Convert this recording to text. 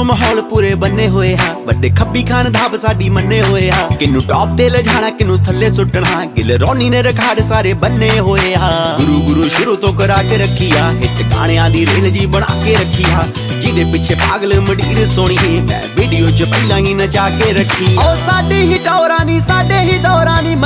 माहौल पूरे बन्ने हुए हा वड्डे खब्बी खान धाब साडी मन्ने हुए हा किनू टॉप ते ले जाना किनू थल्ले सुटना गिल रोनी ने रिकॉर्ड सारे बन्ने हुए हा गुरु गुरु शुरू तो करा के रखी आ हिट गाणियां दी रेल जी बना के रखी हा जिदे पिछे पागल मंडीर सोनी मैं वीडियो च पहला ही नचा के रखी ओ साडी ही टौरा नी साडे ही दौरा नी